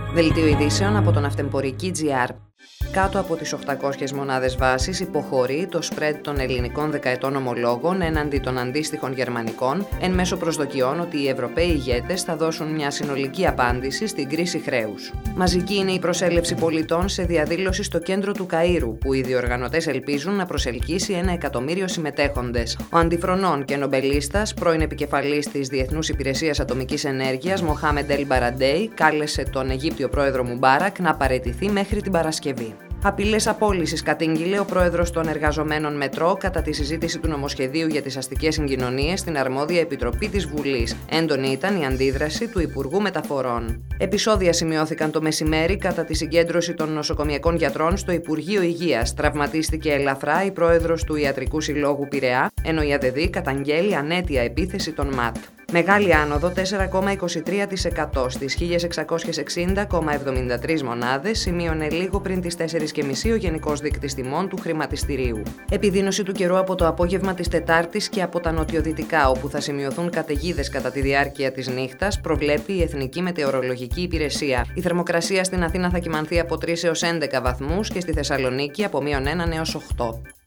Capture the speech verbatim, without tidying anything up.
Δελτίο ειδήσεων από τον Αυτεμπορική τζι αρ. Κάτω από τις οκτακόσιες μονάδες βάσης υποχωρεί το spread των ελληνικών δεκαετών ομολόγων έναντι των αντίστοιχων γερμανικών, εν μέσω προσδοκιών ότι οι Ευρωπαίοι ηγέτες θα δώσουν μια συνολική απάντηση στην κρίση χρέους. Μαζική είναι η προσέλευση πολιτών σε διαδήλωση στο κέντρο του Καΐρου, που οι διοργανωτές ελπίζουν να προσελκύσει ένα εκατομμύριο συμμετέχοντες. Ο αντιφρονών και νομπελίστας, πρώην επικεφαλής της Διεθνούς Υπηρεσίας Ατομικής Ενέργειας, Μοχάμεντ Ελ Μπαραντέι, κάλεσε τον Αιγύπτιο πρόεδρο Μουμπάρακ να παραιτηθεί μέχρι την Παρασκευή. Απειλές απόλυσης κατήγγειλε ο πρόεδρος των εργαζομένων Μετρό κατά τη συζήτηση του νομοσχεδίου για τις αστικές συγκοινωνίες στην αρμόδια επιτροπή της Βουλής. Έντονη ήταν η αντίδραση του Υπουργού Μεταφορών. Επεισόδια σημειώθηκαν το μεσημέρι κατά τη συγκέντρωση των νοσοκομιακών γιατρών στο Υπουργείο Υγείας. Τραυματίστηκε ελαφρά η πρόεδρος του Ιατρικού Συλλόγου Πειραιά, ενώ η ΑΔΕΔΗ καταγγέλει ανέτεια επίθεση των ΜΑΤ. Μεγάλη άνοδο τέσσερα κόμμα είκοσι τρία τοις εκατό στις χίλια εξακόσιες εξήντα κόμμα εβδομήντα τρεις μονάδες σημείωνε λίγο πριν τις τέσσερις και μισή ο Γενικός Δείκτης Τιμών του Χρηματιστηρίου. Επιδείνωση του καιρού από το απόγευμα της Τετάρτης και από τα νοτιοδυτικά, όπου θα σημειωθούν καταιγίδες κατά τη διάρκεια της νύχτας, προβλέπει η Εθνική Μετεωρολογική Υπηρεσία. Η θερμοκρασία στην Αθήνα θα κυμανθεί από τρεις έως έντεκα βαθμούς και στη Θεσσαλονίκη από μείον ένα έως οκτώ.